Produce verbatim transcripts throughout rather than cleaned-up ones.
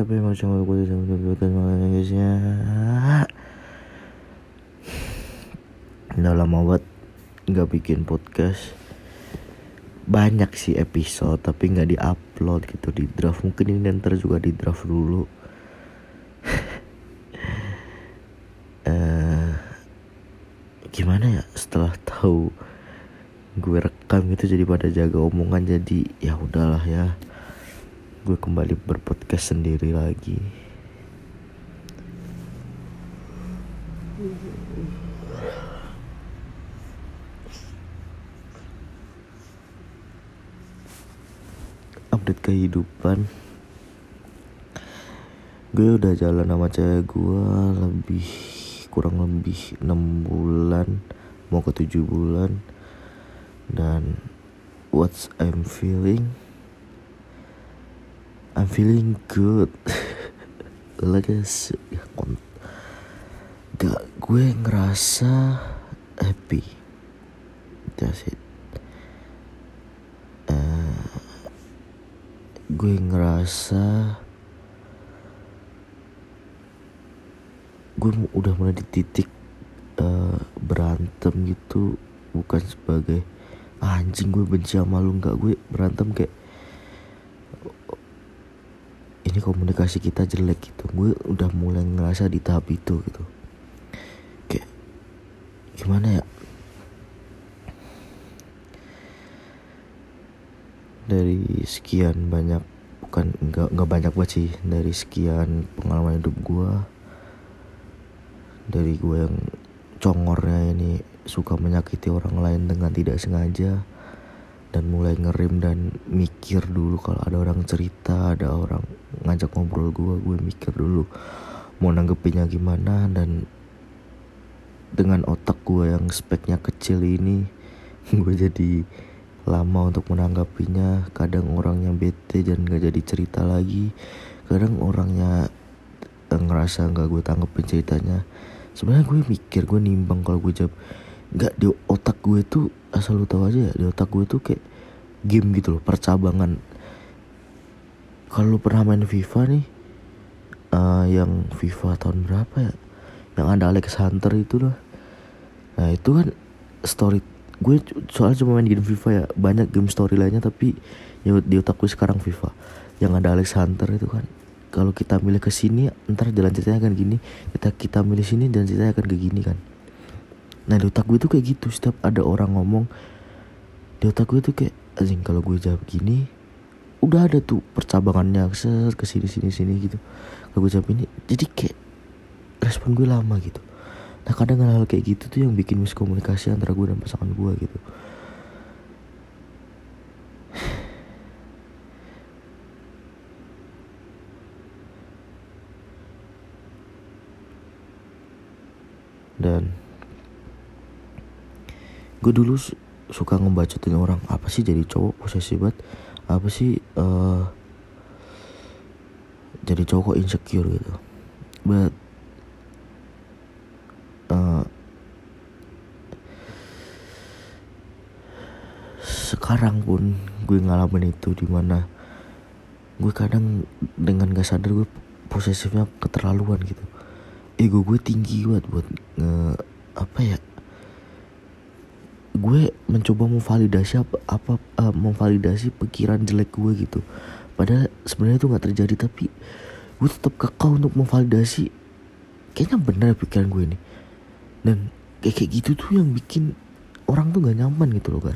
Tapi emang cuma gue bisa menunjukkan makanya guys ya. Udah lama banget gak bikin podcast. Banyak sih episode tapi gak di-upload gitu, di draft. Mungkin ini ntar juga di draft dulu. uh, Gimana ya, setelah tahu gue rekam gitu jadi pada jaga omongan, jadi ya udahlah ya, gue kembali berpodcast sendiri lagi. Update kehidupan. Gue udah jalan sama cewek gue lebih kurang lebih enam bulan, mau ke tujuh bulan. Dan what's I'm feeling I'm feeling good. Legas gak, gue ngerasa happy. That's it. uh, Gue ngerasa gue udah mulai di titik uh, berantem gitu, bukan sebagai anjing gue benci sama lu, enggak. Gue berantem kayak ini komunikasi kita jelek gitu. Gue udah mulai ngerasa di tahap itu gitu. Kayak gimana ya, dari sekian banyak, bukan enggak enggak banyak banget sih, dari sekian pengalaman hidup gue, dari gue yang congornya ini suka menyakiti orang lain dengan tidak sengaja, dan mulai ngerem dan mikir dulu kalau ada orang cerita, ada orang ngajak ngobrol gue, gue mikir dulu mau nanggepinnya gimana. Dan dengan otak gue yang speknya kecil ini, gue jadi lama untuk menanggapinya. Kadang orangnya bete dan gak jadi cerita lagi, kadang orangnya ngerasa gak gue tanggepin ceritanya. Sebenarnya gue mikir, gue nimbang kalau gue jawab. Gak, di otak gue tuh, asal lu tahu aja ya, di otak gue tuh kayak game gitu loh, percabangan. Kalau lu pernah main FIFA nih, uh, yang FIFA tahun berapa ya, yang ada Alex Hunter itu loh. Nah itu kan story gue, soalnya cuma main game FIFA ya, banyak game story lainnya, tapi ya di otak gue sekarang FIFA. Yang ada Alex Hunter itu kan, kalau kita milih ke sini ntar jalan ceritanya akan gini, kita kita milih sini dan ceritanya akan kayak gini kan. Nah di otak gue tuh kayak gitu, setiap ada orang ngomong, di otak gue tuh kayak anjing, kalau gue jawab gini, udah ada tuh percabangannya set ke sini sini sini gitu. Kalau gue jawab ini, jadi kayak respon gue lama gitu. Nah kadang hal-hal kayak gitu tuh yang bikin miskomunikasi antara gue dan pasangan gue gitu. Dan gue dulu suka ngebacotin orang, apa sih jadi cowok posesif banget, apa sih uh, jadi cowok kok insecure gitu. But uh, sekarang pun gue ngalamin itu, dimana gue kadang dengan gak sadar gue posesifnya keterlaluan gitu. Ego gue tinggi banget buat nge, apa ya, gue mencoba memvalidasi apa, apa uh, memvalidasi pikiran jelek gue gitu. Padahal sebenarnya itu nggak terjadi, tapi gue tetap kekal untuk memvalidasi. Kayaknya benar pikiran gue ini. Dan kayak kayak gitu tuh yang bikin orang tuh nggak nyaman gitu loh kan.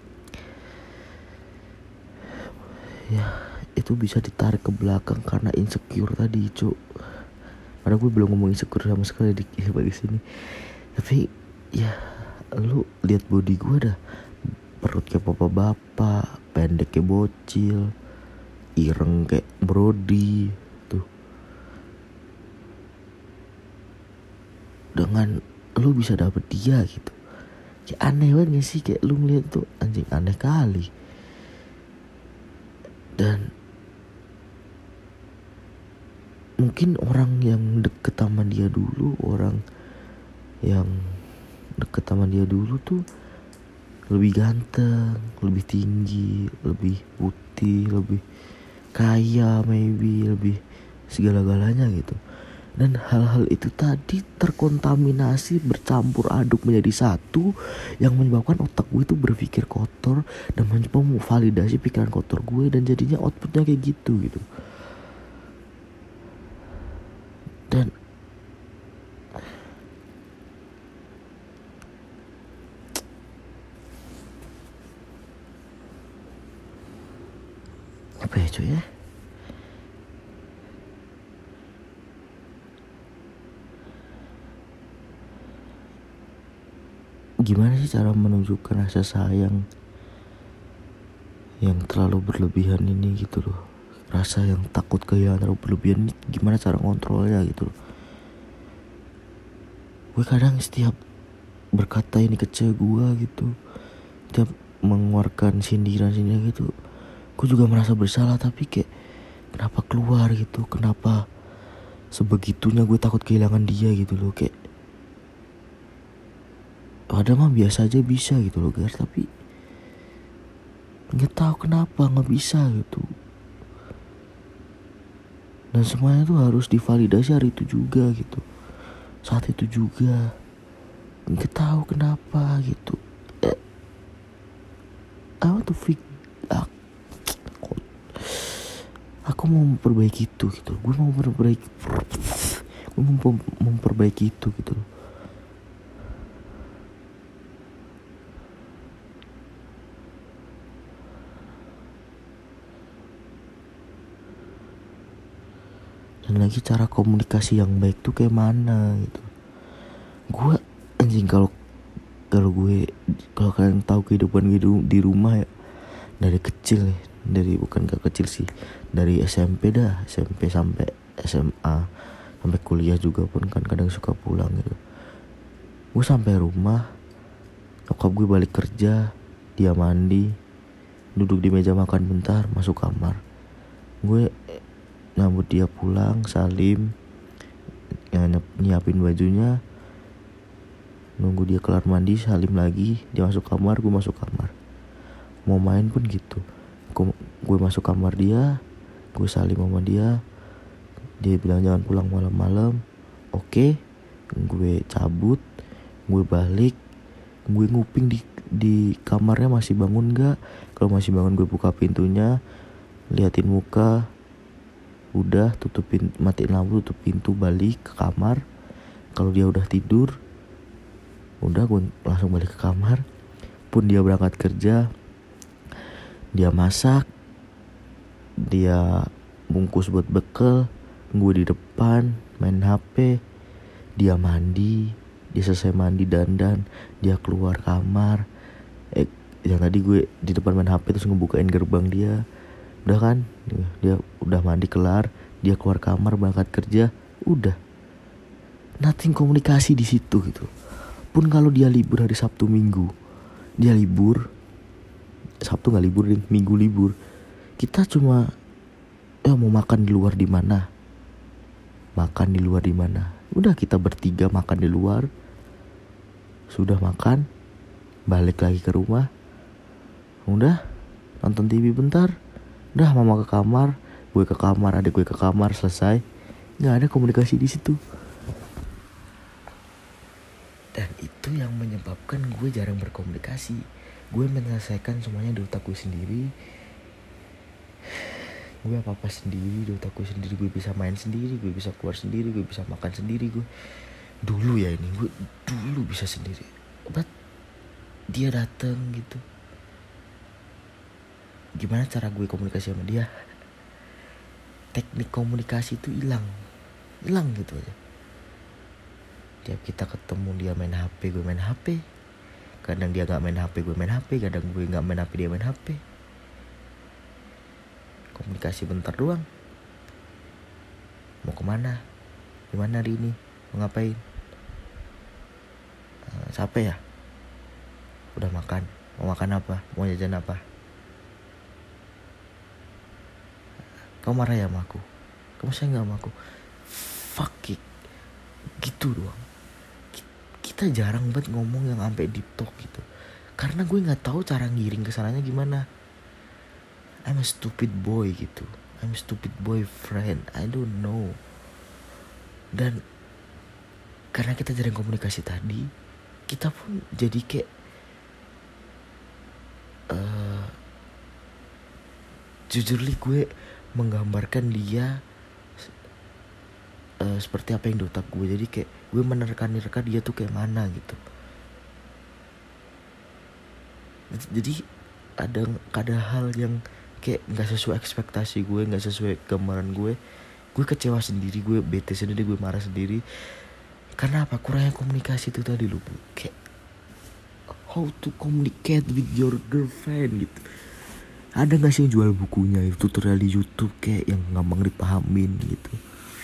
Ya itu bisa ditarik ke belakang karena insecure tadi, cuk. Padahal gue belum ngomong insecure sama sekali di bagi sini. Tapi ya lu lihat body gue dah, perut kayak bapak-bapak, pendek kayak bocil, ireng kayak brody tuh. Dengan lu bisa dapet dia gitu, kayak aneh banget gak sih? Kayak lu ngeliat tuh anjing, aneh kali. Dan mungkin orang yang deket sama dia dulu, orang yang deket sama dia dulu tuh lebih ganteng, lebih tinggi, lebih putih, lebih kaya, maybe lebih segala-galanya gitu. Dan hal-hal itu tadi terkontaminasi, bercampur aduk menjadi satu, yang menyebabkan otak gue itu berpikir kotor dan mencoba memvalidasi pikiran kotor gue, dan jadinya outputnya kayak gitu gitu. Dan apa ya cuy ya, gimana sih cara menunjukkan rasa sayang yang terlalu berlebihan ini gitu loh. Rasa yang takut kehilangan terlalu berlebihan ini gimana cara ngontrolnya gitu loh. Gue kadang setiap berkata ini ke cewek gue gitu, setiap mengeluarkan sindiran-sindiran gitu, gue juga merasa bersalah. Tapi kayak kenapa keluar gitu, kenapa sebegitunya gue takut kehilangan dia gitu loh. Kayak padahal mah biasa aja bisa gitu loh guys, tapi nggak tahu kenapa nggak bisa gitu. Dan semuanya tuh harus divalidasi hari itu juga gitu, saat itu juga. Nggak tahu kenapa gitu. eh, I want to fix, ah, aku mau memperbaiki itu gitu. Gue mau memperbaiki gue mau memperbaiki itu gitu. Dan lagi cara komunikasi yang baik tuh kayak mana gitu. Gue anjing, kalau kalau gue kalau kalian tahu kehidupan gue di rumah ya, dari kecil nih, dari bukan gak kecil sih, dari S M P dah, S M P sampai S M A, sampai kuliah juga pun kan kadang suka pulang gitu. Gue sampai rumah, nyokap gue balik kerja, dia mandi, duduk di meja makan bentar, masuk kamar. Gue nyambut dia pulang, salim, nyiapin bajunya, nunggu dia kelar mandi, salim lagi, dia masuk kamar, gue masuk kamar. Mau main pun gitu, gue masuk kamar dia, gue salim sama dia, dia bilang jangan pulang malam-malam. Oke, gue cabut, gue balik, gue nguping di di kamarnya masih bangun gak. Kalau masih bangun gue buka pintunya, liatin muka, udah tutupin, matiin lampu, tutup pintu, balik ke kamar. Kalau dia udah tidur, udah gue langsung balik ke kamar. Pun dia berangkat kerja, dia masak, dia bungkus buat bekal, gue di depan main H P. Dia mandi, dia selesai mandi dandan, dia keluar kamar. Eh, yang tadi gue di depan main H P terus ngebukain gerbang dia. Udah kan, dia udah mandi kelar, dia keluar kamar berangkat kerja, udah. Nothing komunikasi di situ gitu. Pun kalau dia libur hari Sabtu Minggu, dia libur, Sabtu nggak libur, Minggu libur, kita cuma eh mau makan di luar di mana, makan di luar di mana. Udah kita bertiga makan di luar, sudah makan, balik lagi ke rumah, udah nonton T V bentar, udah mama ke kamar, gue ke kamar, adik gue ke kamar, selesai. Nggak ada komunikasi di situ. Dan itu yang menyebabkan gue jarang berkomunikasi. Gue menyelesaikan semuanya di otak gue sendiri. Gue apa-apa sendiri di otak gue sendiri. Gue bisa main sendiri, gue bisa keluar sendiri, gue bisa makan sendiri. Gue dulu ya ini, gue dulu bisa sendiri. But dia dateng gitu, gimana cara gue komunikasi sama dia? Teknik komunikasi itu hilang, hilang gitu aja. Tiap kita ketemu dia main H P, gue main H P. Kadang dia gak main H P, gue main H P. Kadang gue gak main H P, dia main H P. Komunikasi bentar doang. Mau kemana? Gimana hari ini? Mau ngapain? Uh, capek ya? Udah makan? Mau makan apa? Mau jajan apa? Kau marah ya sama aku? Kamu sayang gak sama aku? Fuck it. Gitu doang. Kita jarang banget ngomong yang sampai deep talk gitu, karena gue nggak tahu cara ngiring kesananya gimana. I'm a stupid boy gitu, I'm stupid boyfriend, I don't know. Dan karena kita jarang komunikasi tadi, kita pun jadi kayak uh, jujurly gue menggambarkan dia uh, seperti apa yang di otak gue. Jadi kayak gue menerka-nerka dia tuh kayak mana gitu. Jadi ada ada hal yang kayak nggak sesuai ekspektasi gue, nggak sesuai gambaran gue. Gue kecewa sendiri, gue bete sendiri, gue marah sendiri. Karena apa? Kurangnya komunikasi itu tadi loh, Bu. Kayak how to communicate with your girlfriend gitu. Ada gak sih yang jual bukunya, tutorial di YouTube kayak yang gampang dipahamin gitu.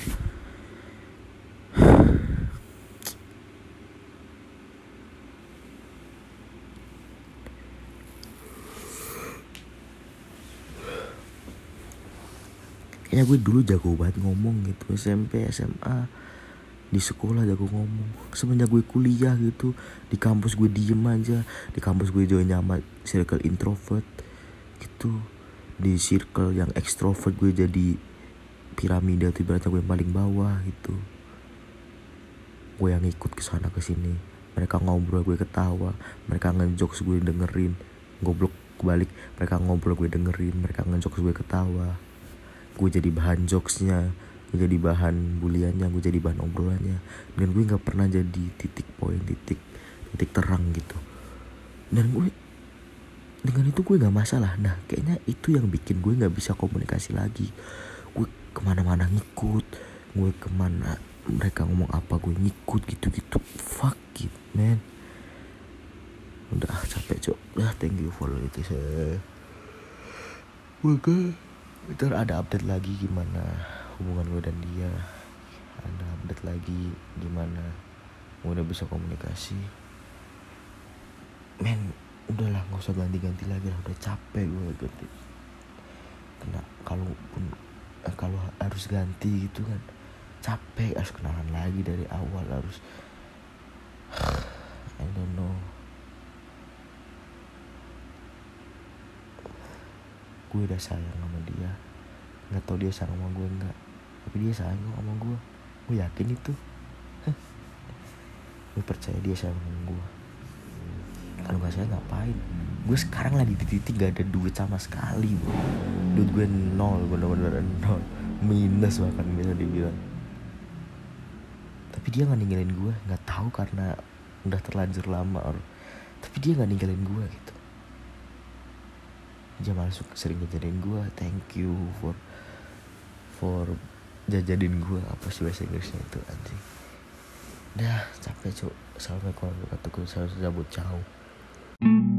Kayaknya gue dulu jago banget ngomong gitu, S M P, S M A, di sekolah jago ngomong. Semenjak gue kuliah gitu, di kampus gue diem aja. Di kampus gue join sama circle introvert gitu. Di circle yang extrovert gue jadi piramida tuh, ibaratnya gue yang paling bawah gitu. Gue yang ikut kesana kesini. Mereka ngobrol gue ketawa, mereka ngejokes gue dengerin. Goblok kebalik, mereka ngobrol gue dengerin, mereka ngejokes gue ketawa. Gue jadi bahan jokesnya, gue jadi bahan buliannya, gue jadi bahan obrolannya. Dan gue gak pernah jadi titik poin, titik titik terang gitu. Dan gue dengan itu gue gak masalah. Nah kayaknya itu yang bikin gue gak bisa komunikasi lagi. Gue kemana-mana ngikut, gue kemana mereka ngomong apa gue ngikut gitu-gitu. Fuck it man. Udah capek cok. Udah thank you for it. Maka ntar ada update lagi gimana hubungan gue dan dia. Ada update lagi gimana gue udah bisa komunikasi. Men, udahlah gak usah ganti-ganti lagi lah. Udah capek gue ganti. Karena kalau pun eh, kalau harus ganti gitu kan capek, harus kenalan lagi dari awal, harus I don't know. Gue udah sayang sama dia, nggak tahu dia sayang sama gue nggak, tapi dia sayang sama gue. Gue yakin itu. Gue percaya dia sayang sama gue. Kalau nggak sayang ngapain? Gue sekarang lagi di titik gak ada duit sama sekali, bro. Duit gue nol, bener-bener nol, minus bahkan bisa dibilang. Tapi dia nggak ninggalin gue, nggak tahu karena udah terlanjur lama, or... tapi dia nggak ninggalin gue gitu. Dia malah sering jajanin gue. Thank you for for jajanin gue. Apa sih bahasa Inggrisnya itu anjing. Dah capek cok. Assalamualaikum warahmatullahi wabarakatuh. Saya cabut, ciao.